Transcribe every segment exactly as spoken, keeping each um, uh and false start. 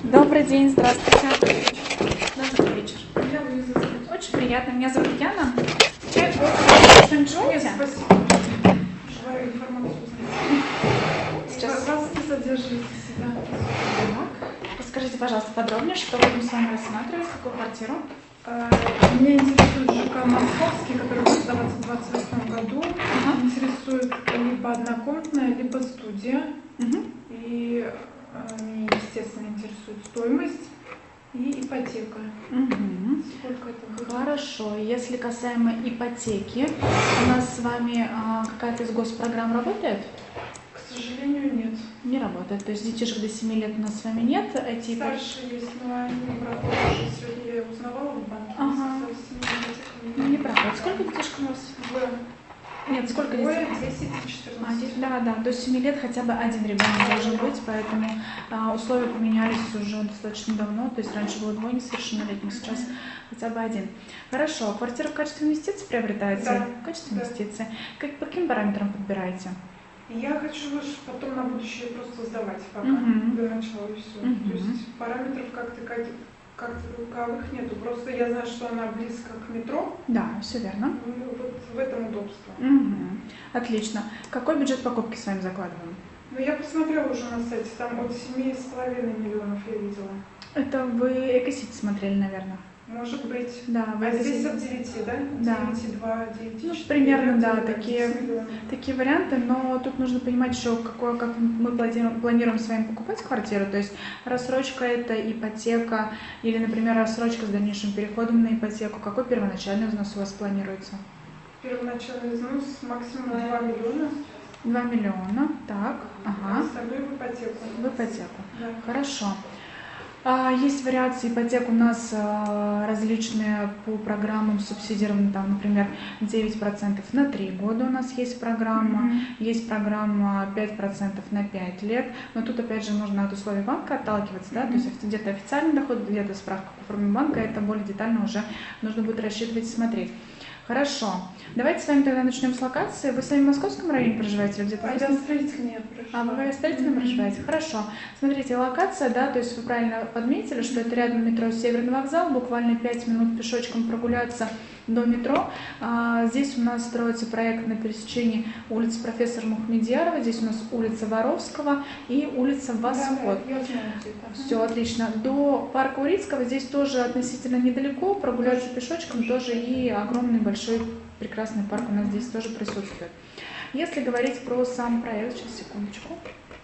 Добрый день, здравствуйте. Добрый вечер. Очень приятно. Меня зовут Яна. Чай, кофе, что-нибудь желаете? Спасибо. Желаю информацию узнать. Сейчас. Вас не задерживайте себя. Расскажите, пожалуйста, подробнее, что вы будем с вами рассматривать, какую квартиру? Меня интересует ЖК Московский, который будет сдаваться в двадцать восьмом году. Ага. Интересует либо однокомнатная, либо студия. Угу. И э, меня, естественно, интересует стоимость и ипотека. Угу. Сколько это будет? Хорошо. Если касаемо ипотеки, у нас с вами а, какая-то из госпрограмм работает? К сожалению, нет. Не работает. То есть детишек до семи лет у нас с вами нет. Эти ипотеки- Старшие есть, но они не проходят. Сегодня я узнавала в банке. Ага. Совсем ипотека Ну, не проходит. Сколько детишек у вас? Двое. Нет, сколько детей? Двое, десять и А, четырнадцать. здесь, да, да, до семи лет хотя бы один ребенок должен быть, поэтому а, условия поменялись уже достаточно давно, то есть раньше было двое несовершеннолетних, сейчас хотя бы один. Хорошо, квартира в качестве инвестиций приобретаете? Да. В качестве Да. инвестиций. Как, по каким параметрам подбираете? Я хочу лишь потом на будущее просто сдавать пока, Мгм. для начала и все. Мгм. То есть параметров как-то как, как таковых нету. Просто я знаю, что она близко к метро. Да, все верно. Ну, вот в этом удобство. Мгм. Отлично. Какой бюджет покупки с вами закладываем? Но я посмотрела уже на сайте, там от семи с половиной миллионов я видела. Это вы Экосити смотрели, наверное. Может быть. Да, вы А здесь Экосити. от девяти, да? Да. девять и два, девять и Ну, четыре. примерно, да, девять такие- миллионов. Такие варианты, но тут нужно понимать еще, какое, как мы планируем, планируем с вами покупать квартиру, то есть рассрочка это ипотека или, например, рассрочка с дальнейшим переходом на ипотеку. Какой первоначальный взнос у вас планируется? Первоначальный взнос максимум два миллиона, два миллиона, так, а ага, остальное в ипотеку. в ипотеку. Да. Хорошо. А, Есть вариации ипотек у нас а, различные по программам субсидированы, там, например, девять процентов на три года у нас есть программа, Мгм. есть программа пять процентов на пять лет, но тут опять же нужно от условий банка отталкиваться, да, то есть где-то официальный доход, где-то справка по форме банка, это более детально уже нужно будет рассчитывать и смотреть. Хорошо, давайте с вами тогда начнем с локации. Вы сами в московском районе проживаете или где-то? А в я строительный я А вы в строительном Мгм. проживаете? Хорошо. Смотрите, локация, да, то есть вы правильно подметили, что это рядом метро Северный вокзал, буквально пять минут пешочком прогуляться до метро. А, здесь у нас строится проект на пересечении улицы профессора Мухамедьярова, здесь у нас улица Воровского и улица Восход. Да, я знаю, где это. Все отлично. До парка Урицкого здесь тоже относительно недалеко, прогуляться пешочком тоже, и огромный большой прекрасный парк у нас здесь тоже присутствует. Если говорить про сам проект, сейчас секундочку.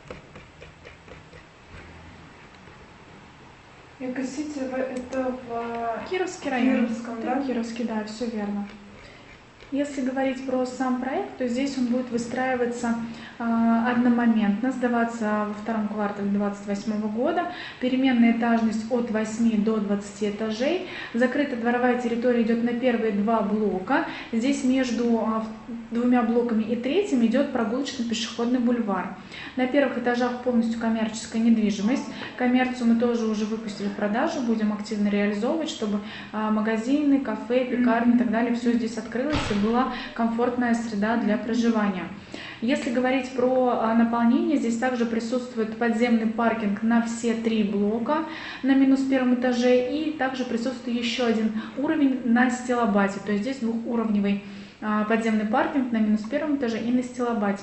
Экосити это в Кировский район. Кировском, Да, да? Кировский, да, все верно. Если говорить про сам проект, то здесь он будет выстраиваться э, одномоментно, сдаваться во втором квартале две тысячи двадцать восьмого года. Переменная этажность от восьми до двадцати этажей. Закрытая дворовая территория идет на первые два блока. Здесь между э, двумя блоками и третьим идет прогулочно-пешеходный бульвар. На первых этажах полностью коммерческая недвижимость. Коммерцию мы тоже уже выпустили в продажу, будем активно реализовывать, чтобы э, магазины, кафе, пекарни и так далее, все здесь открылось и была комфортная среда для проживания. Если говорить про а, наполнение, здесь также присутствует подземный паркинг на все три блока на минус первом этаже, и также присутствует еще один уровень на стилобате, то есть здесь двухуровневый а, подземный паркинг на минус первом этаже и на стилобате.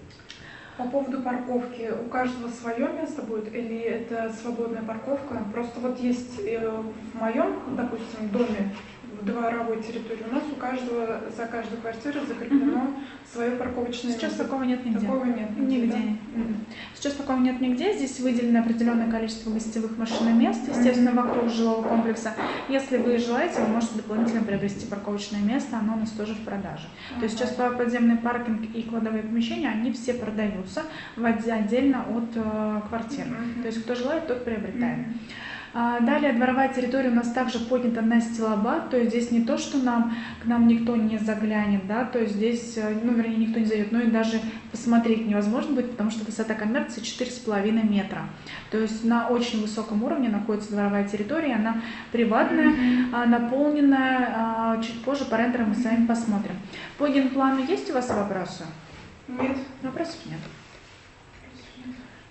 По поводу парковки, у каждого свое место будет или это свободная парковка? Просто вот есть э, в моем, допустим, доме, в дворовой территории, у нас у каждого, за каждой квартирой закреплено свое парковочное Сейчас место. такого нет нигде. Такого нет Нигде. да? Мгм. Сейчас такого нет нигде. Здесь выделено определенное количество гостевых машин и мест, естественно, вокруг жилого комплекса. Если вы желаете, вы можете дополнительно приобрести парковочное место, оно у нас тоже в продаже. То есть сейчас подземный паркинг и кладовые помещения, они все продаются в отде- отдельно от э, квартир. Мгм. То есть кто желает, тот приобретает. Мгм. А, Далее дворовая территория у нас также поднята на стилобат, то есть здесь не то, что нам, к нам никто не заглянет, да, то есть здесь, э, ну, вернее, никто не зайдет, но и даже посмотреть невозможно будет, потому что высота коммерции четыре с половиной метра. То есть на очень высоком уровне находится дворовая территория, она приватная, а, наполненная, а, чуть позже по рендерам мы с вами посмотрим. По генплану есть у вас вопросы? Нет. Вопросов нет.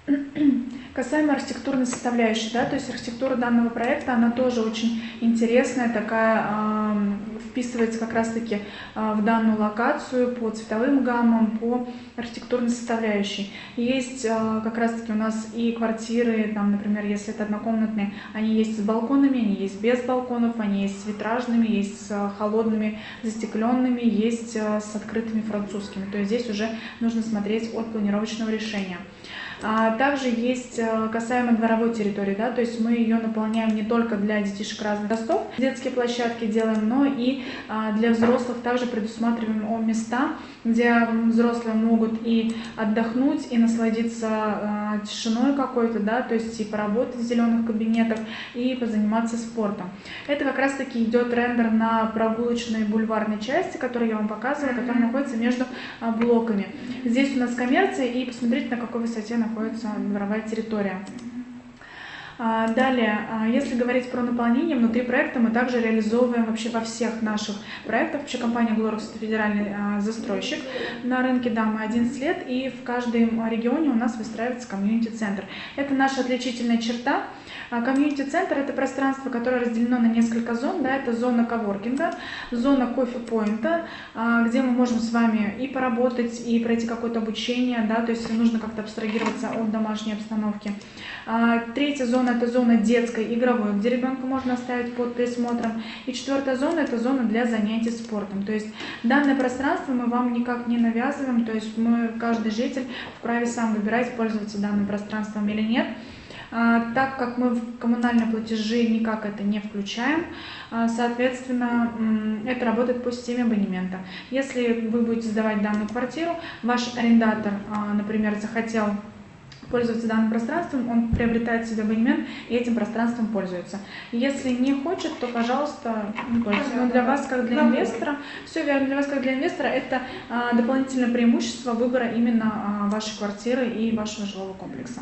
Касаемо архитектурной составляющей, да, то есть архитектура данного проекта, она тоже очень интересная, такая, э, вписывается как раз-таки э, в данную локацию по цветовым гаммам, по архитектурной составляющей. Есть э, как раз-таки у нас и квартиры, там, например, если это однокомнатные, они есть с балконами, они есть без балконов, они есть с витражными, есть с холодными, застекленными, есть э, с открытыми французскими. То есть здесь уже нужно смотреть от планировочного решения. Также есть касаемо дворовой территории, да, то есть мы ее наполняем не только для детишек разных возрастов, детские площадки делаем, но и для взрослых также предусматриваем места, где взрослые могут и отдохнуть, и насладиться тишиной какой-то, да, то есть и поработать в зеленых кабинетах, и позаниматься спортом. Это как раз таки идет рендер на прогулочной бульварной части, которую я вам показывала, которая находится между блоками. Здесь у нас коммерция, и посмотрите, на какой высоте находится дворовая территория. Далее, если говорить про наполнение, внутри проекта мы также реализовываем вообще во всех наших проектах. Вообще компания Glorix — это федеральный застройщик на рынке, да, мы одиннадцать лет, и в каждом регионе у нас выстраивается комьюнити-центр. Это наша отличительная черта. Комьюнити-центр — это пространство, которое разделено на несколько зон, да, это зона коворкинга, зона кофе-поинта, где мы можем с вами и поработать, и пройти какое-то обучение, да, то есть если нужно как-то абстрагироваться от домашней обстановки. Третья зона — это зона детской, игровой, где ребенка можно оставить под присмотром. И четвертая зона — это зона для занятий спортом. То есть данное пространство мы вам никак не навязываем, то есть мы, каждый житель вправе сам выбирать, пользоваться данным пространством или нет. Так как мы в коммунальные платежи никак это не включаем, соответственно, это работает по системе абонемента. Если вы будете сдавать данную квартиру, ваш арендатор, например, захотел пользоваться данным пространством, он приобретает себе абонемент и этим пространством пользуется. Если не хочет, то, пожалуйста, не пользуйтесь. Но для вас, как для инвестора, все верно, для вас, как для инвестора, это а, дополнительное преимущество выбора именно а, вашей квартиры и вашего жилого комплекса.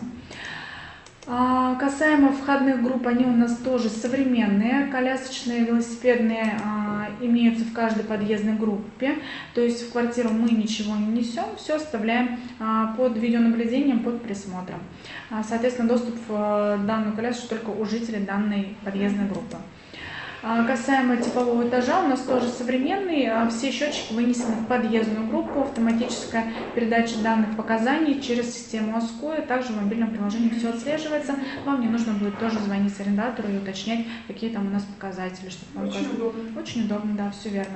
А, касаемо входных групп, они у нас тоже современные, колясочные, велосипедные а, имеются в каждой подъездной группе, то есть в квартиру мы ничего не несем, все оставляем а, под видеонаблюдением, под присмотром. А, соответственно, доступ в данную колясочку только у жителей данной подъездной группы. Касаемо типового этажа, у нас тоже современный, все счетчики вынесены в подъездную группу, автоматическая передача данных показаний через систему Аскоя, также в мобильном приложении все отслеживается, вам не нужно будет тоже звонить арендатору и уточнять, какие там у нас показатели. Чтобы вам Очень удобно. Очень удобно, да, все верно.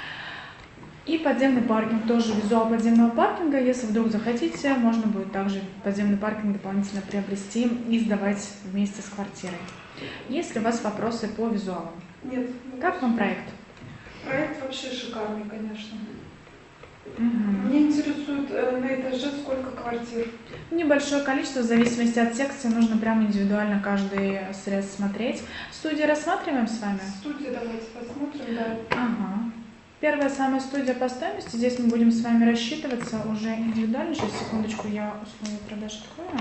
И подземный паркинг, тоже визуал подземного паркинга, если вдруг захотите, можно будет также подземный паркинг дополнительно приобрести и сдавать вместе с квартирой. Есть ли у вас вопросы по визуалам? Нет. Как вам проект? Проект вообще шикарный, конечно. Угу. Мне интересует э, на этаже сколько квартир? Небольшое количество, в зависимости от секции, нужно прям индивидуально каждый срез смотреть. Студии рассматриваем с вами? Студия, давайте посмотрим, да. Ага. Первая самая студия по стоимости, здесь мы будем с вами рассчитываться уже индивидуально. Сейчас, секундочку, я условия продаж открою.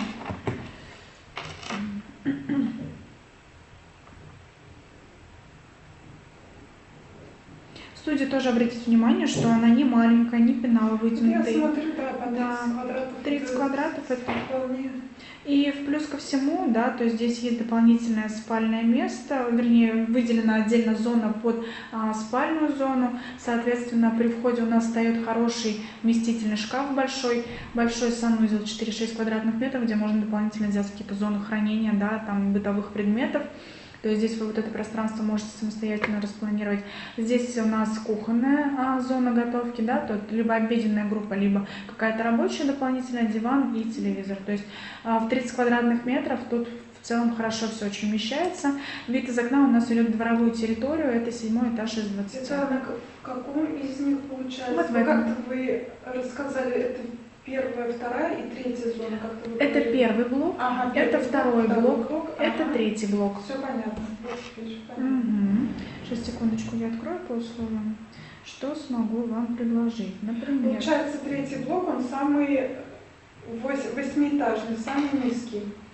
Студия тоже, обратите внимание, что она не маленькая, не пенала вытянутая. Я смотрю, да, по тридцать Да, квадратов. тридцать квадратов это вполне. И в плюс ко всему, да, то есть здесь есть дополнительное спальное место, вернее, выделена отдельно зона под а, спальную зону. Соответственно, при входе у нас встает хороший вместительный шкаф большой, большой санузел четыре-шесть квадратных метров, где можно дополнительно сделать какие-то зоны хранения, да, там бытовых предметов. То есть здесь вы вот это пространство можете самостоятельно распланировать. Здесь у нас кухонная а, зона готовки, да, тут либо обеденная группа, либо какая-то рабочая дополнительная, диван и телевизор. То есть а, в тридцать квадратных метров тут в целом хорошо все очень вмещается. Вид из окна у нас идет в дворовую территорию, это седьмой этаж из двадцати. Это на каком из них получается? Вот в этом. Как-то вы рассказали, это первая, вторая и третья зона, как-то вы Это говорили. первый блок, Ага, это первый второй блок, блок, блок, это ага. третий блок. Все понятно. понятно. Угу. Сейчас, секундочку, я открою по условиям. Что смогу вам предложить? Например. Получается, третий блок, он самый восьмиэтажный, самый низкий.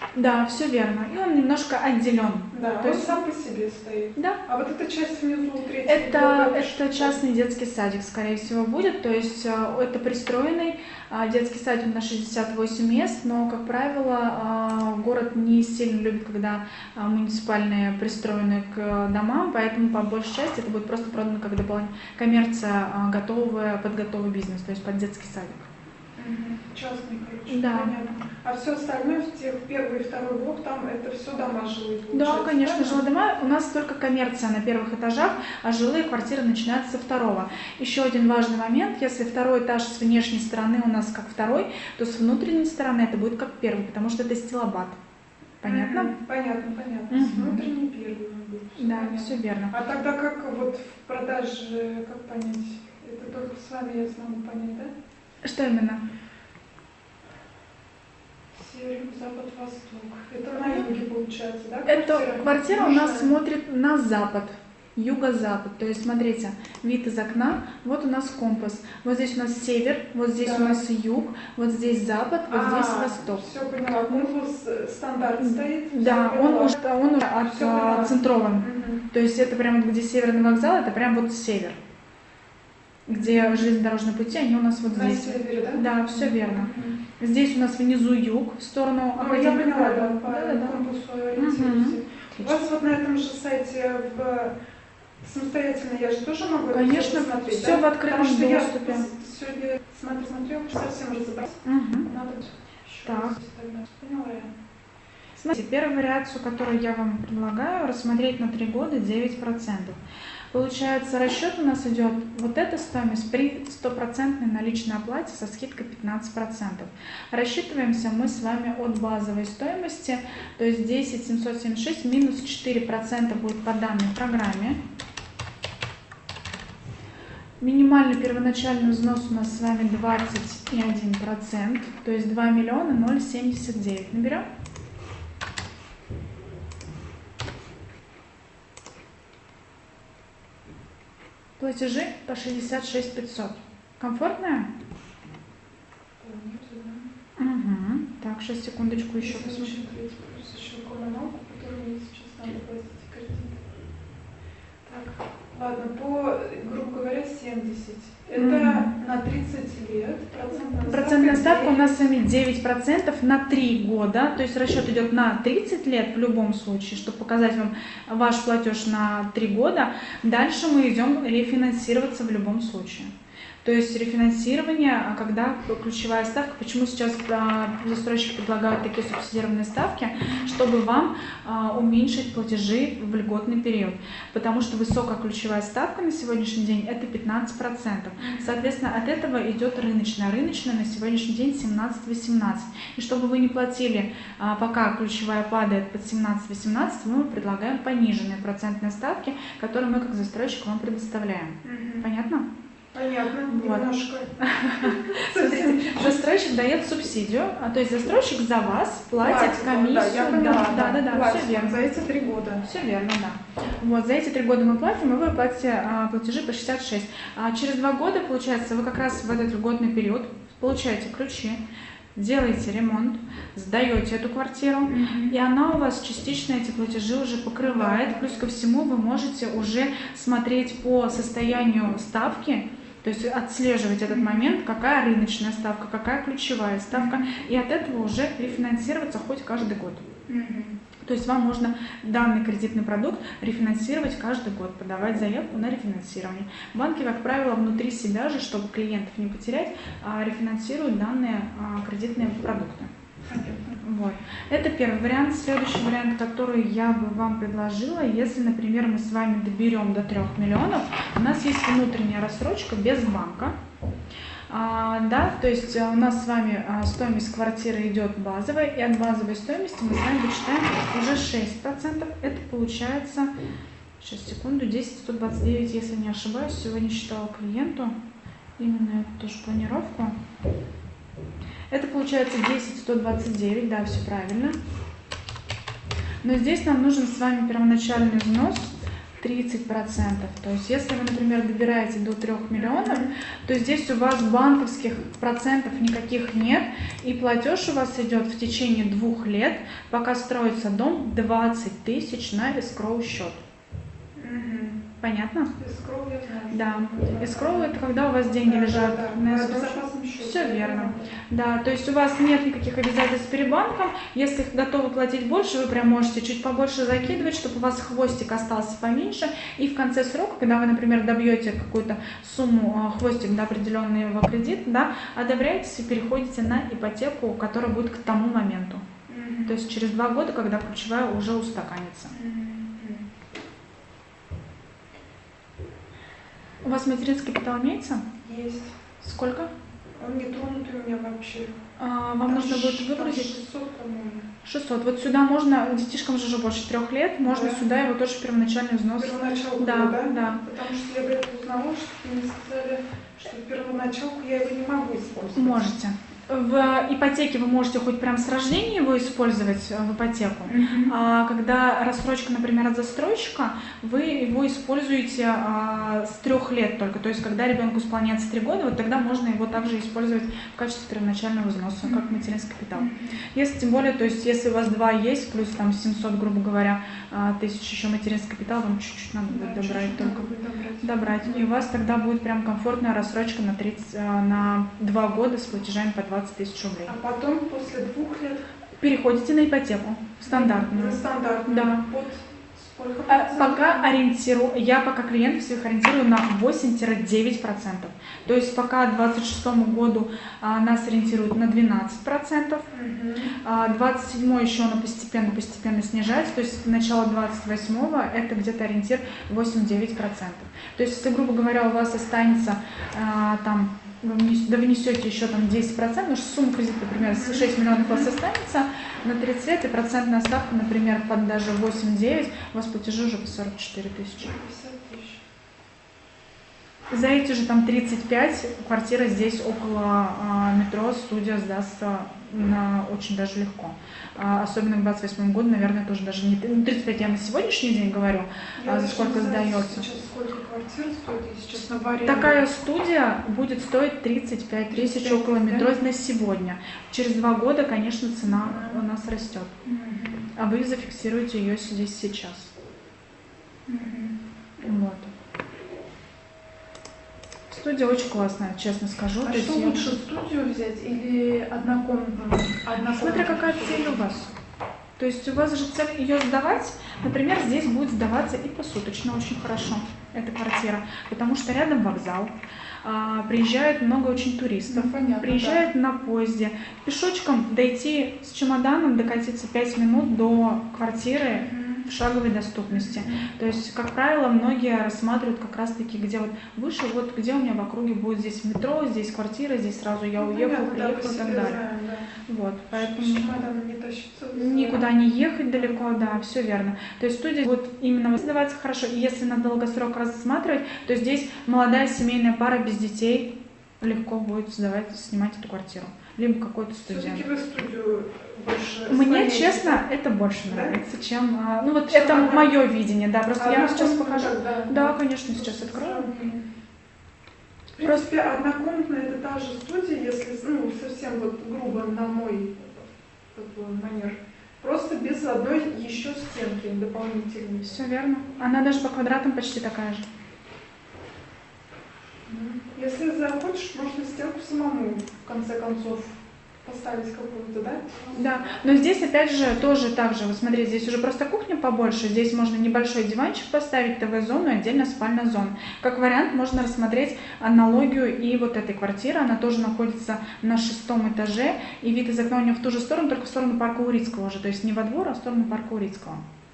Да, все верно. И он немножко отделен. Да, То он есть, сам по себе стоит. да. А вот эта часть внизу, третья, Это, это это частный детский садик, скорее всего, будет. То есть э, это пристроенный э, детский садик на шестьдесят восемь мест, но, как правило, э, город не сильно любит, когда э, муниципальные пристроены к домам, поэтому по большей части это будет просто продано как дополнительная коммерция, э, готовая, под готовый бизнес, то есть под детский садик. Частный, короче, Да. понятно. А все остальное, в тех первый и второй блок, там это все дома жилые, Да, получается, конечно, правильно? жилые дома. У нас только коммерция на первых этажах, а жилые квартиры начинаются со второго. Еще один важный момент, если второй этаж с внешней стороны у нас как второй, то с внутренней стороны это будет как первый, потому что это стилобат. Понятно? Мгм. Понятно, понятно. Мгм. С внутренней первый он будет. Всё Да, понятно. все верно. А тогда как вот в продаже, как понять? Это только с вами я смогу понять, да? Что именно? Север, запад, восток. Это на юге получается, да? Эта квартира у нас Южная? смотрит на запад, юго-запад. То есть, смотрите, вид из окна, вот у нас компас. Вот здесь у нас север, вот здесь Да. у нас юг, вот здесь запад, вот А, здесь восток. Все поняла. Компас э, стандарт стоит. Да, всё он поняла. уже, он уже Всё поняла. отцентрован. Мгм. То есть это прямо где северный вокзал, это прям вот север. Где железнодорожные пути, они у нас вот На здесь. севере, да? Да, все верно. Мгм. Здесь у нас внизу юг, в сторону Ну, я Академии поняла, да, права. по Да-да-да. компасу ориентируюсь. У вас вот на этом же сайте в самостоятельно я же тоже могу это Конечно, всё посмотреть, всё да? в открытом Потому что доступе. Я сегодня смотрю, смотрела, совсем разобралась. Мгм. Надо еще Так. раз тогда. Поняла я. Смотрите, первую вариацию, которую я вам предлагаю, рассмотреть на три года девять процентов. Получается, расчет у нас идет вот эта стоимость при стопроцентной наличной оплате со скидкой пятнадцать процентов. Рассчитываемся мы с вами от базовой стоимости, то есть десять тысяч семьсот семьдесят шесть минус четыре процента будет по данной программе. Минимальный первоначальный взнос у нас с вами двадцать один процент, то есть два миллиона ноль семьдесят девять. Наберем? Платежи по шестьдесят шесть тысяч пятьсот. Комфортная? Угу. Так, сейчас секундочку еще посмотрим. Плюс еще коммуналку, которую мне сейчас надо платить кредит. Так, ладно, по, грубо говоря, семьдесят. Это Мгм. на тридцать лет. Процентная, Процентная ставка у девять. нас с вами девять процентов на три года, то есть расчет идет на тридцать лет в любом случае, чтобы показать вам ваш платеж на три года. Дальше мы идем рефинансироваться в любом случае. То есть рефинансирование, а когда ключевая ставка, почему сейчас а, застройщики предлагают такие субсидированные ставки, чтобы вам а, уменьшить платежи в льготный период. Потому что высокая ключевая ставка на сегодняшний день это пятнадцать процентов. Соответственно, от этого идет рыночная. Рыночная на сегодняшний день семнадцать-восемнадцать. И чтобы вы не платили, а, пока ключевая падает под семнадцать-восемнадцать, мы предлагаем пониженные процентные ставки, которые мы как застройщик вам предоставляем. Мгм. Понятно? Понятно, Вот. немножко. Смотрите, застройщик дает субсидию, а то есть застройщик за вас платит Платит, комиссию. да, я поняла, да, да, да, платит все верно. за эти три года. Все верно, да. Вот, за эти три года мы платим, и вы платите а, платежи по шестьдесят шесть. А через два года, получается, вы как раз в этот льготный период получаете ключи, делаете ремонт, сдаете эту квартиру, и она у вас частично эти платежи уже покрывает. Плюс ко всему вы можете уже смотреть по состоянию ставки, то есть отслеживать этот момент, какая рыночная ставка, какая ключевая ставка, и от этого уже рефинансироваться хоть каждый год. Мгм. То есть вам можно данный кредитный продукт рефинансировать каждый год, подавать заявку на рефинансирование. Банки, как правило, внутри себя же, чтобы клиентов не потерять, а, рефинансируют данные а, кредитные продукты. Понятно. Вот. Это первый вариант. Следующий вариант, который я бы вам предложила, если, например, мы с вами доберем до трёх миллионов, у нас есть внутренняя рассрочка без банка. А, да, то есть а, у нас с вами а, стоимость квартиры идет базовая, и от базовой стоимости мы с вами вычитаем уже шесть процентов. Это получается, сейчас, секунду, десять тысяч сто двадцать девять, если не ошибаюсь. Сегодня считала клиенту именно эту тоже планировку. Это получается десять тысяч сто двадцать девять, да, все правильно. Но здесь нам нужен с вами первоначальный взнос тридцать процентов. То есть, если вы, например, добираете до трёх миллионов, то здесь у вас банковских процентов никаких нет, и платеж у вас идет в течение двух лет, пока строится дом, двадцать тысяч на эскроу счет. Понятно? Эскроу я знаю. Да. Эскроу — это когда у вас деньги Да, лежат да, да. на На эскроу. безопасном счете. Все верно. Да, то есть у вас нет никаких обязательств перед банком. Если готовы платить больше, вы прям можете чуть побольше закидывать, чтобы у вас хвостик остался поменьше. И в конце срока, когда вы, например, добьете какую-то сумму, хвостик до определенного кредита, да, одобряетесь и переходите на ипотеку, которая будет к тому моменту. Mm-hmm. То есть через два года, когда ключевая уже устаканится. Mm-hmm. У вас материнский капитал имеется? Есть. Сколько? Он не тронутый у меня вообще. А, вам там нужно будет выгрузить? шестьсот, по-моему. шестьсот. Вот сюда можно, детишкам же уже больше трех лет, можно да. сюда его тоже первоначальный взнос. Первоначалку, да, да? да. Потому что я где-то узнала, что мне сказали, что первоначалку я его не могу использовать. Можете. В ипотеке вы можете хоть прям с рождения его использовать в ипотеку, mm-hmm. а когда рассрочка, например, от застройщика, вы его используете а, с трех лет только. То есть, когда ребенку исполняется три года, вот тогда можно его также использовать в качестве первоначального взноса, mm-hmm. как материнский капитал. Mm-hmm. Если тем более, то есть, если у вас два есть, плюс там семьсот, грубо говоря, тысяч еще материнский капитал, вам чуть-чуть надо будет да, добрать только. Добрать. добрать. Mm-hmm. И у вас тогда будет прям комфортная рассрочка на, тридцать, на два года с платежами по двадцать тысяч рублей. А потом, после двух лет, переходите на ипотеку стандартную. На стандартную. Да. Под сколько а, пока ориентирую, я пока клиентов своих ориентирую на восемь-девять процентов. То есть пока к двадцать шестому году а, нас ориентируют на двенадцать процентов. Угу. А, двадцать седьмой еще оно постепенно-постепенно снижается. То есть начало двадцать восьмого это где-то ориентир восемь-девять процентов. То есть, если, грубо говоря, у вас останется а, там вы внесете еще там десять процентов, потому что сумма кредита, например, шесть миллионов у вас останется, на тридцать лет и процентная ставка, например, под даже восемь-девять, у вас платежи уже по сорок четыре тысячи. За эти же там тридцать пять квартира здесь около а, метро, студия сдастся на очень даже легко. А, особенно к двадцать восьмому году, наверное, тоже даже не тридцать пять, я на сегодняшний день говорю, а, за сколько сдается. Сейчас сколько квартир стоит, сейчас на баре. Такая студия будет стоить тридцать пять тысяч около метро, да? На сегодня. Через два года, конечно, цена mm-hmm. у нас растет. Mm-hmm. А вы зафиксируете ее здесь сейчас. Mm-hmm. Вот. Студия очень классная, честно скажу. А То что есть лучше, я... студию взять или однокомнатную? Смотря какая цель у вас. То есть у вас же цель ее сдавать, например, здесь будет сдаваться и посуточно очень хорошо эта квартира, потому что рядом вокзал, а, приезжает много очень туристов, ну, понятно, приезжает да. на поезде, пешочком дойти с чемоданом, докатиться пять минут до квартиры в шаговой доступности. То есть, как правило, многие рассматривают как раз-таки, где вот выше, вот где у меня в округе будет здесь метро, здесь квартира, здесь сразу я уехал, ну, приехал да, и так далее. Знаем, да. Вот, поэтому не тащиться, никуда не ехать далеко, да, все верно. То есть студия будет именно сдаваться хорошо. И если на долгосрок рассматривать, то здесь молодая семейная пара без детей легко будет сдавать, снимать эту квартиру. Либо какую-то студию. Все-таки вы студию больше Мне, склоняете. Честно, это больше да? нравится, чем... Ну вот чем это она... мое видение, да, просто а я вам сейчас покажу. Да, да, конечно, сейчас открою. В принципе, однокомнатная это та же студия, если ну, совсем вот грубо на мой такой манер. Просто без одной еще стенки дополнительной. Все верно. Она даже по квадратам почти такая же. Если захочешь, можно стенку самому, в конце концов, поставить какую-то, да? Да, но здесь опять же тоже так же, вот смотрите, здесь уже просто кухня побольше, здесь можно небольшой диванчик поставить, ТВ-зону и отдельно спальная зона. Как вариант можно рассмотреть аналогию и вот этой квартиры, она тоже находится на шестом этаже, и вид из окна у нее в ту же сторону, только в сторону парка Урицкого уже, то есть не во двор, а в сторону парка Урицкого.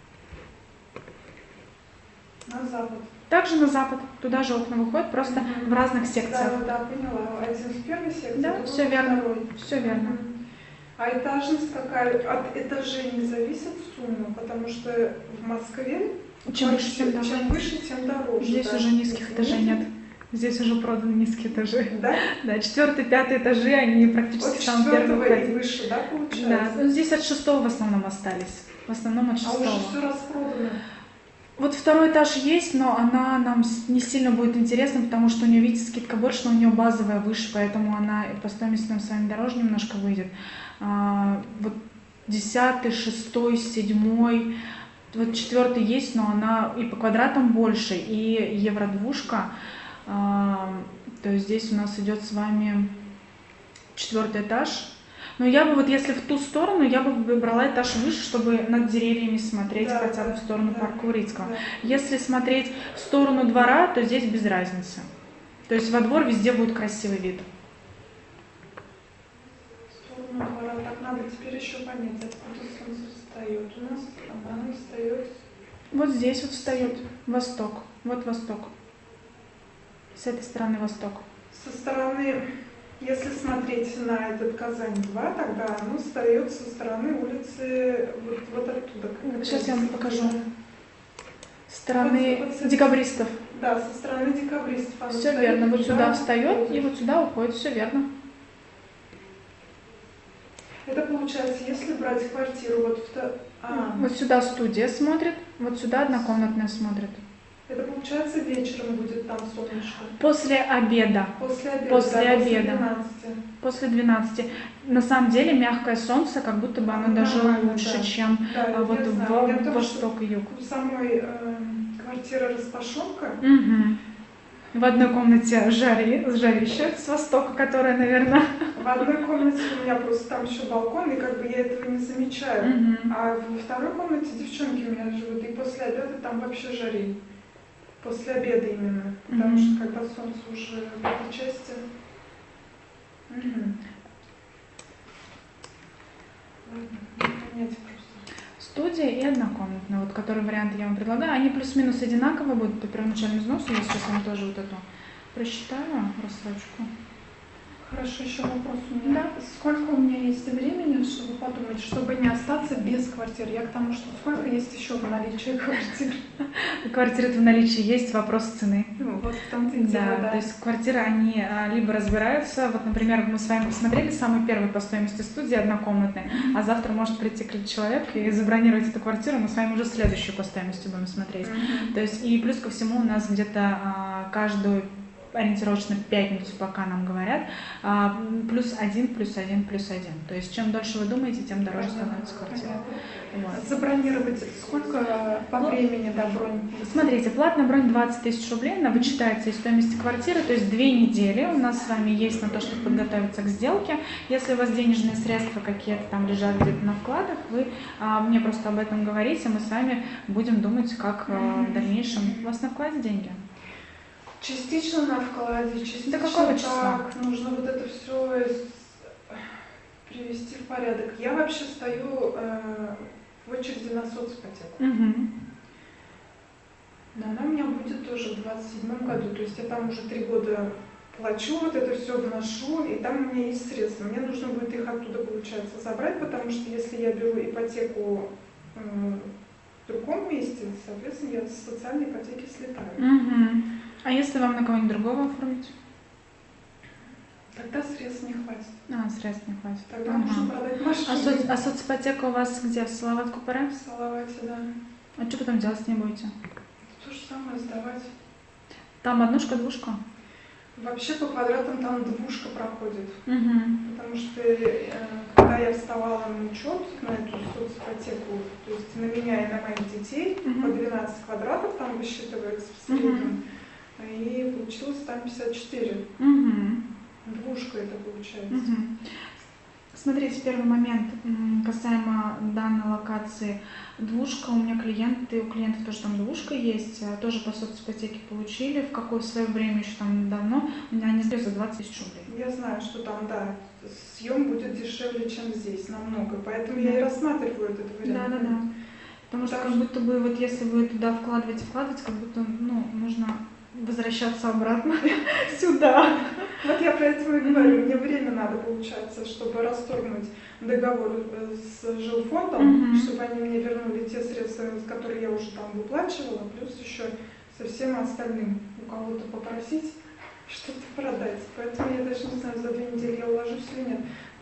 На запад. Также на запад, туда же окна выходят, просто mm-hmm. в разных секциях. Да, да, поняла. Один в первой секции, да, другой все верно. Второй. Все верно. Mm-hmm. А этажность какая? От этажей не зависит сумма, потому что в Москве чем выше, тем дороже. Чем выше, тем дороже. Здесь да. уже низких этажей нет. нет. Здесь уже проданы низкие этажи. Да? Да, четвертый, пятый этажи, они практически самые первые. И выше, да, получается? Да, ну, здесь от шестого в основном остались. В основном от шестого. А уже все распродано. Вот второй этаж есть, но она нам не сильно будет интересна, потому что у нее, видите, скидка больше, но у нее базовая выше, поэтому она по стоимости нам с вами дороже немножко выйдет. А, вот десятый, шестой, седьмой, вот четвертый есть, но она и по квадратам больше, и евро-двушка. А, то есть здесь у нас идет с вами четвертый этаж. Но я бы вот, если в ту сторону, я бы выбрала этаж выше, чтобы над деревьями смотреть, да, хотя бы да, в сторону да, парка Урицкого. Да. Если смотреть в сторону двора, то здесь без разницы. То есть во двор везде будет красивый вид. В сторону двора, так надо теперь еще понять, откуда солнце встает. У нас оно встает. Вот здесь вот встает восток. Вот восток. С этой стороны восток. Со стороны... Если смотреть на этот Казань-два, тогда оно встает со стороны улицы вот, вот оттуда. Сейчас я вам покажу. Со стороны вот, вот, декабристов. Да, со стороны декабристов. Оно все верно. Вот сюда встает и вот сюда уходит. Все верно. Это получается, если брать квартиру вот в... А. Вот сюда студия смотрит, вот сюда однокомнатная смотрит. Это получается вечером будет там солнышко? После обеда. После обеда. После да, обеда. После двенадцати. После двенадцати. На самом деле мягкое солнце, как будто бы оно даже лучше, да, чем да, вот в восток и юг. У самой э, квартиры распашонка. Угу. В одной комнате жари, жарище с востока, которое, наверное... В одной комнате у меня просто там еще балкон, и как бы я этого не замечаю. Угу. А во второй комнате девчонки у меня живут, и после обеда там вообще жари. После обеда именно, потому mm-hmm. что когда солнце уже в этой части. Mm-hmm. Ладно, понять просто. Студия и однокомнатная, вот который вариант я вам предлагаю. Они плюс-минус одинаковые будут по первоначальному взносу. Я сейчас вам тоже вот эту просчитаю рассрочку. Хорошо, еще вопрос у меня. Да. Сколько у меня есть времени, чтобы подумать, чтобы не остаться без квартиры? Я к тому, что сколько есть еще в наличии квартир? Квартиры в наличии есть, вопрос цены. Ну, вот в том-то и дело, да, да. То есть квартиры, они либо разбираются, вот, например, мы с вами посмотрели самый первый по стоимости студии однокомнатной, mm-hmm. а завтра может прийти человек и забронировать эту квартиру, мы с вами уже следующую по стоимости будем смотреть. Mm-hmm. То есть и плюс ко всему у нас где-то а, каждую ориентировочно пятницу, пока нам говорят, а, плюс один, плюс один, плюс один. То есть чем дольше вы думаете, тем дороже становится квартира. Вот. Забронировать сколько по ну, времени, да, бронь? Смотрите, платная бронь двадцать тысяч рублей, она вычитается из стоимости квартиры, то есть две недели у нас с вами есть на то, чтобы подготовиться к сделке. Если у вас денежные средства какие-то там лежат где-то на вкладах, вы а, мне просто об этом говорите, мы с вами будем думать, как а, в дальнейшем. У вас на вкладе деньги? Частично на вкладе, частично до какого числа? Так, нужно вот это все привести в порядок. Я вообще стою э, в очереди на соципотеку. Угу. Да, она у меня будет тоже в двадцать седьмом году, то есть я там уже три года плачу, вот это все вношу, и там у меня есть средства. Мне нужно будет их оттуда, получается, забрать, потому что если я беру ипотеку э, в другом месте, соответственно, я с социальной ипотеки слетаю. Угу. А если вам на кого-нибудь другого оформить? Тогда средств не хватит. А, средств не хватит. Тогда ага. нужно продать машину. А, соц... а соципотека у вас где? В Салават-Купаре? В Салавате, да. А что потом делать с ней будете? То же самое, сдавать. Там однушка, двушка? Вообще по квадратам там двушка проходит. Угу. Потому что э, когда я вставала на учет, на эту соципотеку, то есть на меня и на моих детей, угу. по двенадцать квадратов там высчитывается в среднем. Угу. И получилось там пятьдесят четыре. Угу. Двушка это получается. Угу. Смотрите, первый момент касаемо данной локации. Двушка, у меня клиенты, у клиентов тоже там двушка есть, тоже по соципотеке получили, в какое свое время еще там давно, у меня они сдают за двадцать тысяч рублей. Я знаю, что там, да, съем будет дешевле, чем здесь, намного, поэтому да. я и рассматриваю этот вариант. Да, да, да. Потому что как будто бы, вот если вы туда вкладываете, вкладываете, как будто, ну, нужно возвращаться обратно сюда. Вот я про это и говорю. Мне время надо, получается, чтобы расторгнуть договор с жилфондом, mm-hmm. чтобы они мне вернули те средства, которые я уже там выплачивала, плюс еще со всем остальным. У кого-то попросить что-то продать. Поэтому я даже не знаю, за две недели я уложусь или нет.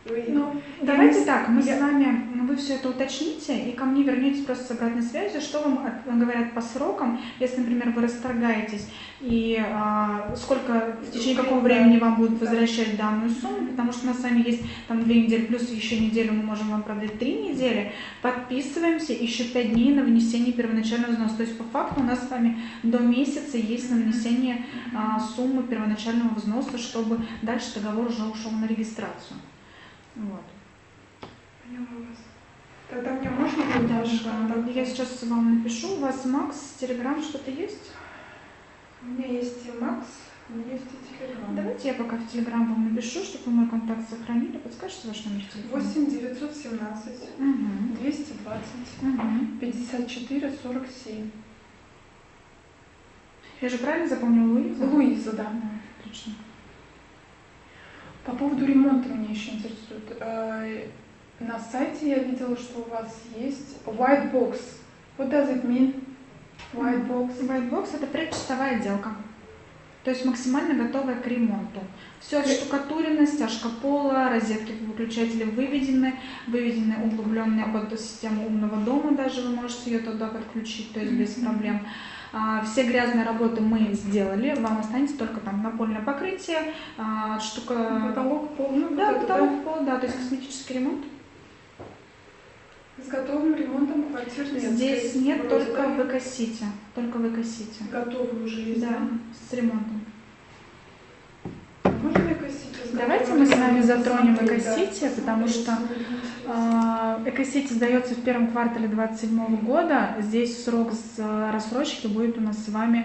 Вы- Ну, Я давайте не- так, мы я- с вами, ну, вы все это уточните, и ко мне вернетесь просто с обратной связью, что вам от- говорят по срокам, если, например, вы расторгаетесь, и а, сколько, в течение какого Да. времени вам будут Да. возвращать данную сумму, потому что у нас с вами есть там две недели, плюс еще неделю мы можем вам продлить три недели, подписываемся, еще пять дней на внесение первоначального взноса, то есть по факту у нас с вами до месяца есть на внесение а, суммы первоначального взноса, чтобы дальше договор уже ушел на регистрацию. Вот. Поняла вас. Тогда мне можно будет Да, ваш да. контакт? Я сейчас вам напишу. У вас Макс, Телеграм, что-то есть? У меня есть и Макс, у меня есть и Телеграм. Давайте я пока в Телеграм вам напишу, чтобы вы мой контакт сохранили. Подскажите ваш номер телефона? восемь девятьсот семнадцать Угу. двести двадцать Угу. пятьдесят четыре сорок семь. Я же правильно запомнила Луизу? Луиза, да. Да, отлично. По поводу ремонта меня еще интересует. Э, На сайте я видела, что у вас есть white box. What does it mean? White box. Whitebox – это предчистовая отделка. То есть максимально готовая к ремонту. Все отштукатурено, стяжка пола, розетки выключатели выведены, выведены углубленные под систему умного дома, даже вы можете ее туда подключить, то есть без проблем. А, Все грязные работы мы сделали, вам останется только там напольное покрытие, а, штука... Потолок, пол, ну, Да, вот это, потолок, пол, да, то есть косметический ремонт. да? С готовым ремонтом квартир нет. Здесь скорее нет, всего, только да? в Экосити, только в Экосити. Готовый уже есть, Да, да? с ремонтом. Можно ли Экосити с Давайте готовым мы с вами ремонтом затронем посмотреть, да? Экосити, потому Посмотреть, что смотреть, интересно. а, Экосити сдается в первом квартале двадцать седьмого года. Здесь срок с- рассрочки будет у нас с вами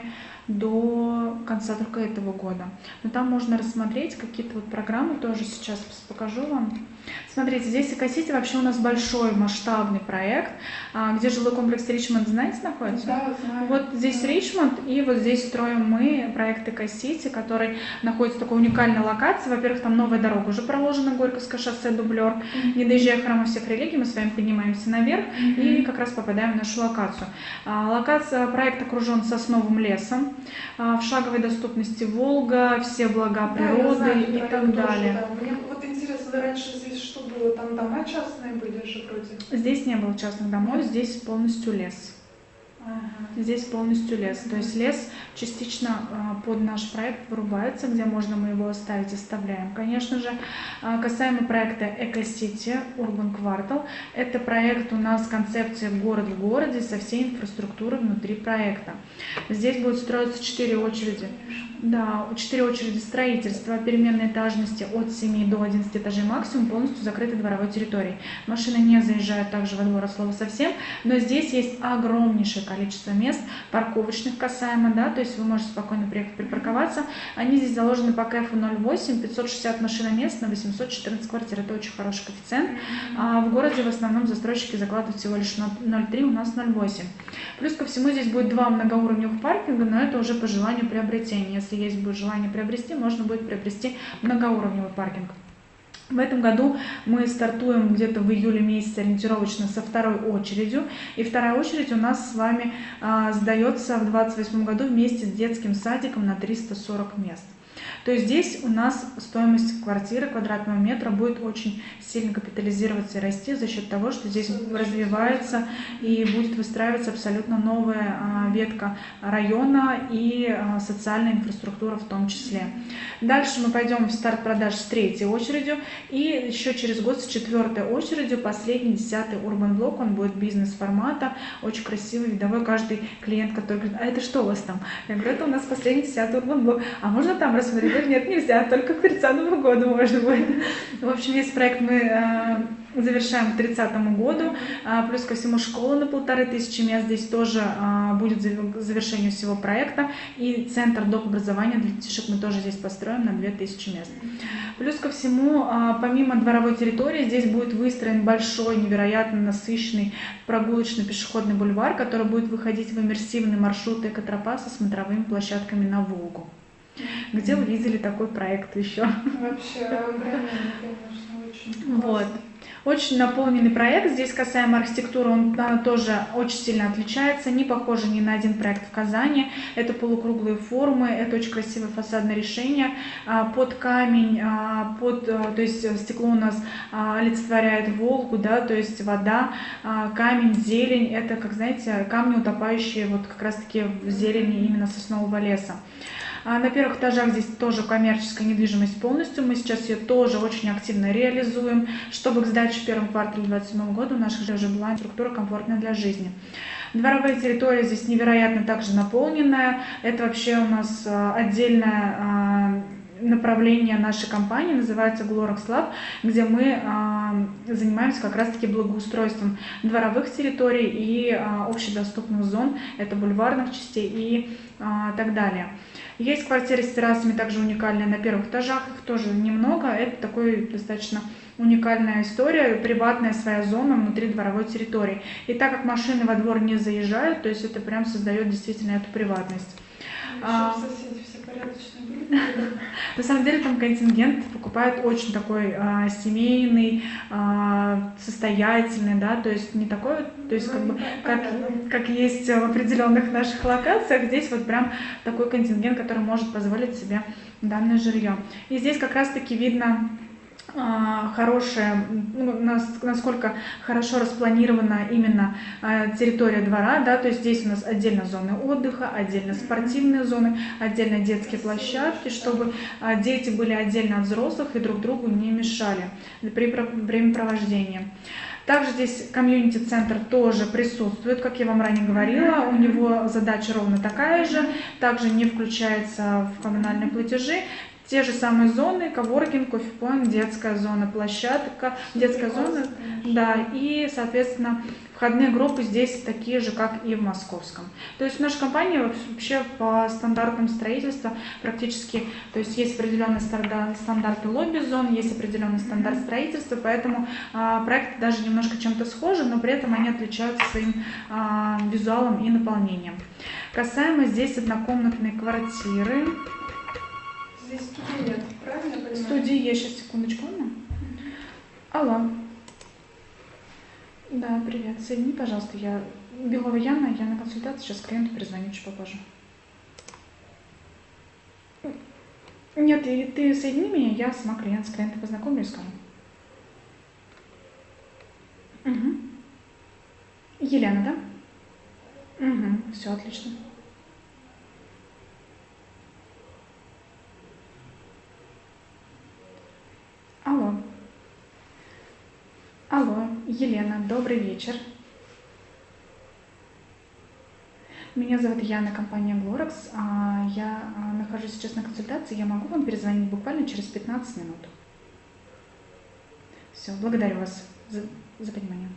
до конца только этого года. Но там можно рассмотреть какие-то вот программы, тоже сейчас покажу вам. Смотрите, здесь Экосити вообще у нас большой масштабный проект, а, где жилой комплекс Ричмонд, знаете, находится? Да, знаю. Вот здесь Да. Ричмонд, и вот здесь строим мы проект Экосити, который находится в такой уникальной локации. Во-первых, там новая дорога уже проложена, Горьковское шоссе, дублер. Не доезжая храма всех религий, мы с вами поднимаемся наверх и как раз попадаем в нашу локацию. А, Локация, проект окружен сосновым лесом, а, в шаговой доступности Волга, все блага Да, я природы знаю, и про так это далее. тоже, да. Мне вот интересно, раньше здесь что было? Там дома частные были же вроде. Здесь не было частных домов, здесь полностью лес. Ага. Здесь полностью лес. То есть лес частично а, под наш проект вырубается, где можно мы его оставить, оставляем. Конечно же, а, касаемо проекта Экосити Urban Quartal, это проект у нас концепция город в городе со всей инфраструктурой внутри проекта. Здесь будет строиться четыре очереди. Да, четыре очереди строительства, переменной этажности от семи до одиннадцати этажей максимум, полностью закрытой дворовой территорией. Машины не заезжают также во двор от слова совсем, но здесь есть огромнейшее количество мест, парковочных касаемо, да, то есть вы можете спокойно приехать припарковаться. Они здесь заложены по КЭФу ноль восемь, пятьсот шестьдесят машиномест на восемьсот четырнадцать квартир, это очень хороший коэффициент. А в городе в основном застройщики закладывают всего лишь ноль целых три, у нас ноль целых восемь. Плюс ко всему здесь будет два многоуровневых паркинга, но это уже по желанию приобретения. Если есть будет желание приобрести, можно будет приобрести многоуровневый паркинг. В этом году мы стартуем где-то в июле месяце ориентировочно со второй очередью. И вторая очередь у нас с вами а, сдается в двадцать восьмом году вместе с детским садиком на триста сорок мест. То есть здесь у нас стоимость квартиры квадратного метра будет очень сильно капитализироваться и расти за счет того, что здесь развивается и будет выстраиваться абсолютно новая а, ветка района и а, социальная инфраструктура в том числе. Дальше мы пойдем в старт продаж с третьей очередью и еще через год с четвертой очередью, последний, десятый Urban Block, он будет бизнес-формата, очень красивый, видовой. Каждый клиент, который говорит: а это что у вас там? Я говорю: это у нас последний, десятый Urban Block. А можно там рассмотреть? Нет, нельзя, только к тридцатому году можно будет. В общем, весь проект мы э, завершаем к тридцатому году. А, плюс ко всему школа на полторы тысячи мест. Здесь тоже а, будет завершение всего проекта. И центр доп. Образования для детишек мы тоже здесь построим на две тысячи мест. Плюс ко всему, а, помимо дворовой территории, здесь будет выстроен большой, невероятно насыщенный прогулочный пешеходный бульвар, который будет выходить в иммерсивный маршрут экотропа со смотровыми площадками на Волгу. Где вы видели такой проект еще? Вообще, огроменный, конечно, очень Вот. классно. Очень наполненный проект. Здесь касаемо архитектуры, он а, тоже очень сильно отличается. Не похож ни на один проект в Казани. Это полукруглые формы, это очень красивое фасадное решение. А, под камень, а, под, а, то есть стекло у нас а, олицетворяет Волгу, да, то есть вода, а, камень, зелень. Это, как знаете, камни, утопающие вот как раз-таки в зелени именно соснового леса. На первых этажах здесь тоже коммерческая недвижимость полностью. Мы сейчас ее тоже очень активно реализуем, чтобы к сдаче в первом квартале две тысячи двадцать седьмого года у наших уже была структура комфортная для жизни. Дворовая территория здесь невероятно также наполненная. Это вообще у нас отдельное направление нашей компании, называется Glorex Lab, где мы занимаемся как раз-таки благоустройством дворовых территорий и общедоступных зон, это бульварных частей и так далее. Есть квартиры с террасами, также уникальные на первых этажах, их тоже немного. Это такой достаточно уникальная история, приватная своя зона внутри дворовой территории. И так как машины во двор не заезжают, то есть это прям создает действительно эту приватность. А, соседи все порядочные были? На самом деле там контингент покупает очень такой а, семейный, а, состоятельный, да, то есть не такой, то есть как бы как, как есть в определенных наших локациях, здесь вот прям такой контингент, который может позволить себе данное жилье. И здесь как раз таки видно хорошая, ну, насколько хорошо распланирована именно территория двора, да, то есть здесь у нас отдельно зоны отдыха, отдельно спортивные зоны, отдельно детские площадки, чтобы дети были отдельно от взрослых и друг другу не мешали при времяпровождении. Также здесь комьюнити-центр тоже присутствует, как я вам ранее говорила, у него задача ровно такая же, также не включается в коммунальные платежи. Те же самые зоны, коворкинг, кофе-поинт, детская зона, площадка, детская зона, да, и, соответственно, входные группы здесь такие же, как и в московском. То есть наша компания вообще по стандартам строительства практически, то есть есть определенные стандарты лобби-зон, есть определенный стандарт строительства, поэтому а, проекты даже немножко чем-то схожи, но при этом они отличаются своим а, визуалом и наполнением. Касаемо здесь однокомнатной квартиры. Здесь студии нет, правильно я понимаю? Студии есть, сейчас, секундочку. Алло. Да, привет. Соедини, пожалуйста, я Белова Яна, я на консультации, сейчас клиенту перезвоню чуть попозже. Нет, ты, ты соедини меня, я сама клиент, с клиентом познакомлюсь, скажу. Угу. Елена, да? Угу, все отлично. Алло. Алло, Елена, добрый вечер. Меня зовут Яна, компания Glorex. Я нахожусь сейчас на консультации, я могу вам перезвонить буквально через пятнадцать минут. Все, благодарю вас за, за понимание.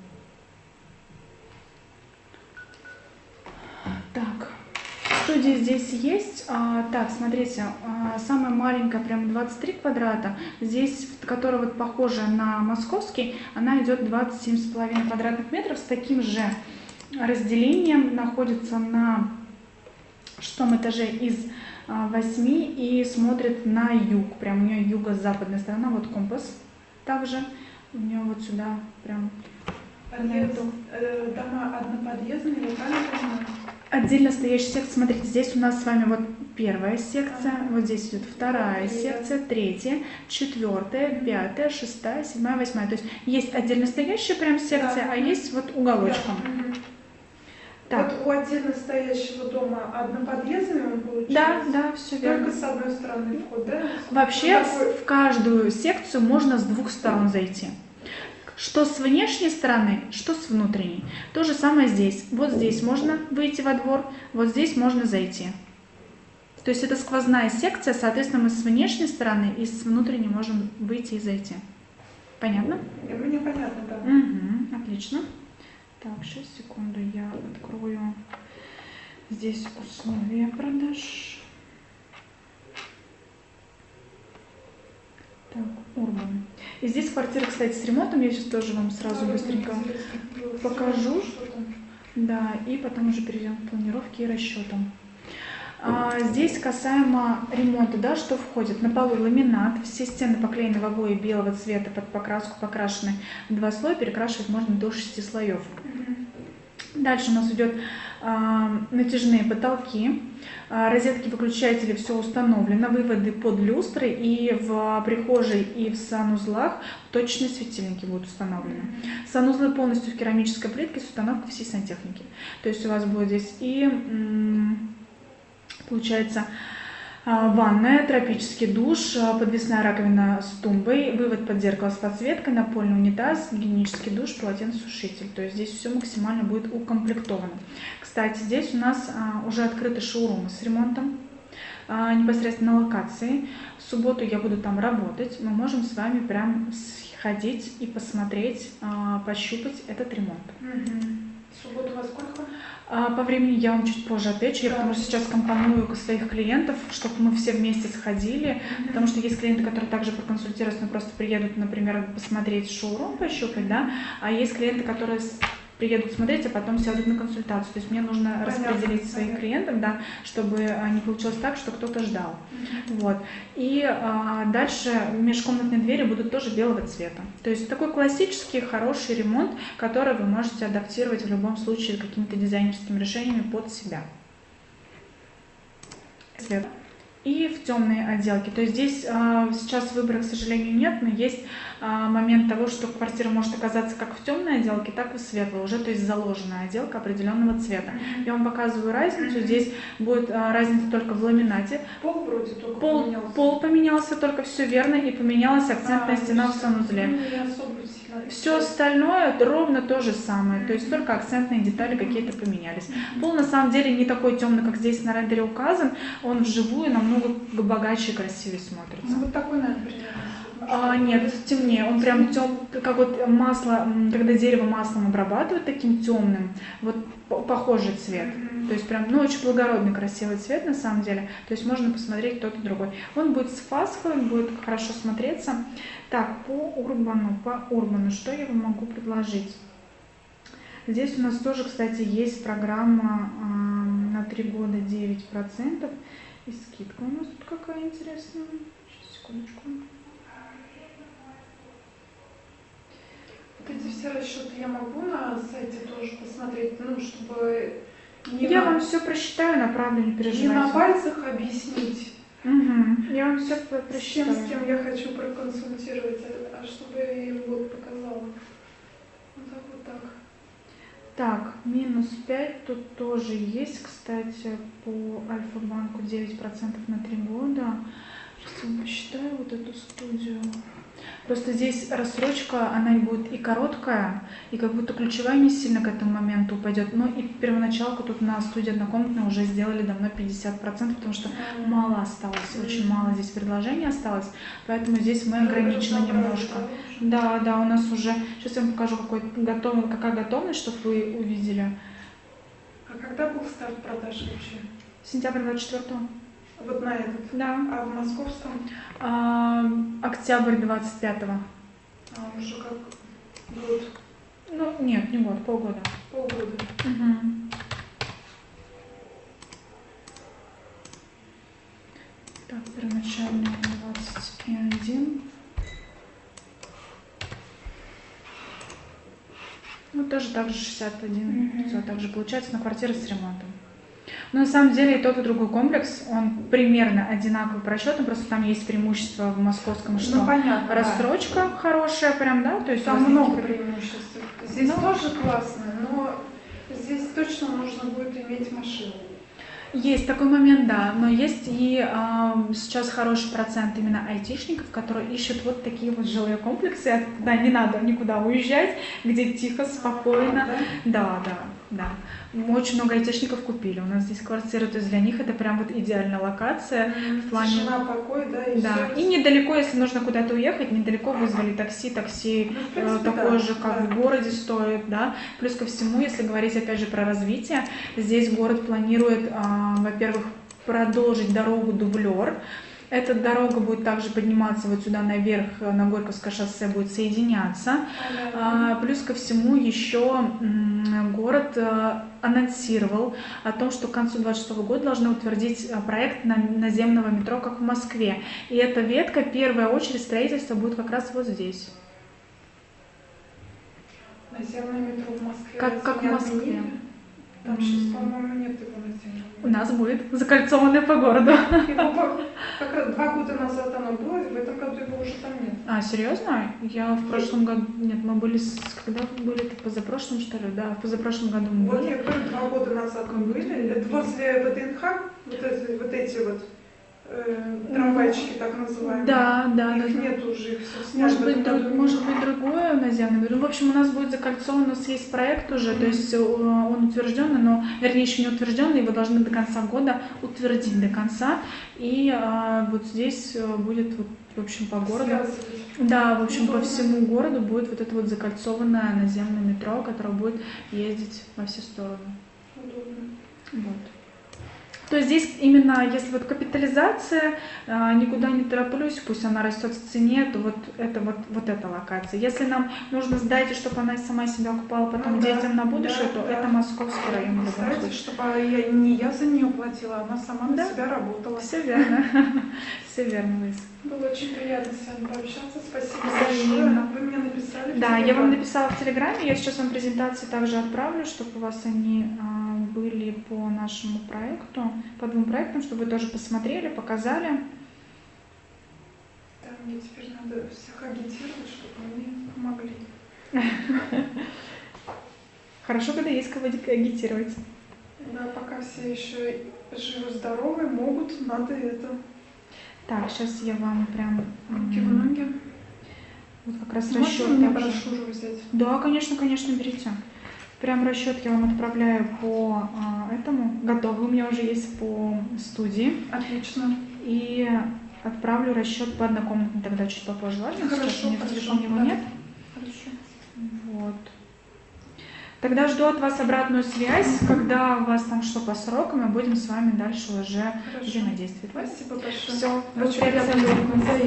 Так. Студии здесь есть. А, так, смотрите, а, самая маленькая, прям двадцать три квадрата. Здесь, которая вот похожа на московский, она идет двадцать семь с половиной квадратных метров с таким же разделением. Находится на шестом этаже из а, восьми и смотрит на юг. Прям у нее юго-западная сторона, вот компас также. У нее вот сюда прям... Подъезд, э, дома одноподъездные, я правильно понимаю? Отдельно стоящая секция, смотрите, здесь у нас с вами вот первая секция, ага. Вот здесь идет вторая секция, третья, четвертая, пятая, шестая, седьмая, восьмая. То есть есть отдельно стоящая прям секция, да. А есть вот уголочком. Да. Угу. Так. Вот у отдельно стоящего дома одноподъездный он получается? Да, да, все верно. Только с одной стороны вход, да? Вообще такой... в каждую секцию можно с двух сторон зайти. Что с внешней стороны, что с внутренней. То же самое здесь. Вот здесь можно выйти во двор, вот здесь можно зайти. То есть это сквозная секция, соответственно, мы с внешней стороны и с внутренней можем выйти и зайти. Понятно? Мне понятно, да. Угу, отлично. Так, сейчас, секунду, я открою здесь условия продаж. Так, Урбан. И здесь квартира, кстати, с ремонтом. Я сейчас тоже вам сразу да, быстренько покажу. Да, и потом уже перейдем к планировке и расчетам. Здесь касаемо ремонта, да, что входит? На полу ламинат, все стены поклеены в обои белого цвета, под покраску покрашены в два слоя, перекрашивать можно до шести слоев. Дальше у нас идет а, натяжные потолки, а, розетки, выключатели, все установлено, выводы под люстры, и в прихожей и в санузлах точные светильники будут установлены. Санузлы полностью в керамической плитке с установкой всей сантехники. То есть у вас будет здесь и, получается, ванная, тропический душ, подвесная раковина с тумбой, вывод под зеркало с подсветкой, напольный унитаз, гигиенический душ, полотенцесушитель. То есть здесь все максимально будет укомплектовано. Кстати, здесь у нас уже открыты шоурумы с ремонтом, непосредственно на локации. В субботу я буду там работать. Мы можем с вами прям сходить и посмотреть, пощупать этот ремонт. В субботу во сколько? По времени я вам чуть позже отвечу, я потому что сейчас компоную своих клиентов, чтобы мы все вместе сходили, mm-hmm. потому что есть клиенты, которые также проконсультируются, но просто приедут, например, посмотреть шоурум, пощупать, да, а есть клиенты, которые приедут смотреть, а потом сядут на консультацию. То есть мне нужно Понятно. распределить своих клиентов, да, чтобы не получилось так, что кто-то ждал. Mm-hmm. Вот. И а, дальше межкомнатные двери будут тоже белого цвета. То есть такой классический, хороший ремонт, который вы можете адаптировать в любом случае какими-то дизайнерскими решениями под себя. Цвет. И в темные отделки. То есть здесь а, сейчас выбора, к сожалению, нет, но есть а, момент того, что квартира может оказаться как в темной отделке, так и в светлой, уже, то есть заложенная отделка определенного цвета. Я вам показываю разницу. Здесь будет а, разница только в ламинате. Пол вроде только пол поменялся. Пол поменялся, только все верно, и поменялась акцентная а, стена в санузле. Все остальное ровно то же самое, то есть только акцентные детали какие-то поменялись. Пол на самом деле не такой темный, как здесь на рендере указан, он вживую намного богаче и красивее смотрится. Ну вот такой, наверное, а, нет, темнее, он прям тем, как вот масло, когда дерево маслом обрабатывают таким темным, вот похожий цвет. Mm-hmm. То есть прям, ну, очень благородный, красивый цвет на самом деле. То есть можно посмотреть тот и другой. Он будет с фаской, он будет хорошо смотреться. Так, по урбану, по урбану, что я вам могу предложить? Здесь у нас тоже, кстати, есть программа э, на три года девять процентов. И скидка у нас тут какая интересная. Сейчас, секундочку. Вот эти все расчеты я могу на сайте тоже посмотреть, ну, чтобы... Не я на... вам все просчитаю, направлю, не переживайте. Не на пальцах объяснить. Угу. Я вам все просчитаю. С кем я хочу проконсультировать, а чтобы я им вот показала. Вот так, вот так. Так, минус пять тут тоже есть, кстати, по Альфа-банку девять процентов на три года. Сейчас я посчитаю вот эту студию. Просто здесь рассрочка, она будет и короткая, и как будто ключевая не сильно к этому моменту упадет. Но и первоначалку тут на студии однокомнатной уже сделали давно пятьдесят процентов, потому что мало осталось, очень мало здесь предложений осталось. Поэтому здесь мы ограничены немножко. Да, да, у нас уже... Сейчас я вам покажу, какой готов... какая готовность, чтобы вы увидели. А когда был старт продаж вообще? Сентябрь двадцать четвёртого. Вот на этот? Да. А в московском? А, октябрь двадцать пятого. А, уже как год? Ну, нет, не год, полгода. Полгода. Угу. Так, первоначальный двадцать один. Ну, тоже так же шестьдесят один. Mm-hmm. Все, так же получается на квартиры с ремонтом. Но на самом деле и тот, и другой комплекс, он примерно одинаковый по расчетам, просто там есть преимущество в московском, что ну, понятно, рассрочка да. хорошая прям, да? То есть там много преимуществ. Здесь но... тоже классно, но здесь точно нужно будет иметь машину. Есть такой момент, да, но есть и э, сейчас хороший процент именно айтишников, которые ищут вот такие вот жилые комплексы, да, не надо никуда уезжать, где тихо, спокойно, а, да, да, да. Очень много айтишников купили, у нас здесь квартиры, то есть для них это прям вот идеальная локация mm-hmm. в плане... Тишина, покой, да, и да. все. И недалеко, если нужно куда-то уехать, недалеко вызвали такси, такси ну, принципе, такое да, же, как да. в городе стоит, да. Плюс ко всему, если говорить опять же про развитие, здесь город планирует, э, во-первых, продолжить дорогу Дублер, Эта дорога будет также подниматься вот сюда наверх, на Горьковское шоссе будет соединяться. А, плюс ко всему еще м, город а, анонсировал о том, что к концу две тысячи двадцать шестого года должны утвердить а, проект на, наземного метро, как в Москве. И эта ветка, первая очередь строительства будет как раз вот здесь. Наземное метро в Москве. Как, как в Москве. Отменили? Там сейчас, по-моему, нет его наземного. У нас будет закольцованное по городу. Его как раз два года назад оно было, в этом году его уже там нет. А, серьезно? Я в прошлом году... Нет, мы были... С... Когда были? Это позапрошлом, что ли? Да, в позапрошлом году мы Вот были. я говорю, два года назад мы были. Это возле ВДНХ, вот эти вот, эти вот э, трамвайчики, так называемые. Да, да. Их да. нет уже, их все сняли. Может быть, друг, может быть, другое наземное. Ну, в общем, у нас будет закольцован, у нас есть проект уже, то есть он утвержденный, но, вернее, еще не утвержденный, его должны до конца года утвердить до конца. И а, вот здесь будет, вот, в общем, по городу, Связывать. да, в общем, по всему городу будет вот это вот закольцованное наземное метро, которое будет ездить во все стороны. Удобно. Вот. То есть здесь именно, если вот капитализация, никуда не тороплюсь, пусть она растет в цене, то вот это вот, вот эта локация. Если нам нужно сдать, чтобы она сама себя окупала потом Ну, детям да, на будущее, да, то да. это Московский район в любом Кстати, случае. чтобы я, не я за нее платила, она сама Да. на себя работала. Все верно. Все верно, Лиз. Было очень приятно с вами пообщаться. Спасибо Взаимно. большое. Вы мне написали. в Да, я Телеграм. вам написала в Телеграме, я сейчас вам презентации также отправлю, чтобы у вас они а, были по нашему проекту, по двум проектам, чтобы вы тоже посмотрели, показали. Да, мне теперь надо всех агитировать, чтобы мне помогли. Хорошо, когда есть кого агитировать. Да, пока все еще живы-здоровы, могут, надо это. Так, сейчас я вам прям... Руки в ноги. Вот как раз Можно расчет. мне также. брошюру взять? Да, конечно, конечно, берите. Прям расчет я вам отправляю по а, этому. Готовый у меня уже есть по студии. Отлично. И отправлю расчет по однокомнатной тогда чуть попозже. Ладно? Хорошо, Сейчас у меня в хорошо, телефоне его да. нет. Хорошо. Вот. Тогда жду от вас обратную связь, когда у вас там что по срокам, и будем с вами дальше уже Хорошо. взаимодействовать. Спасибо большое. Все, Очень приятно.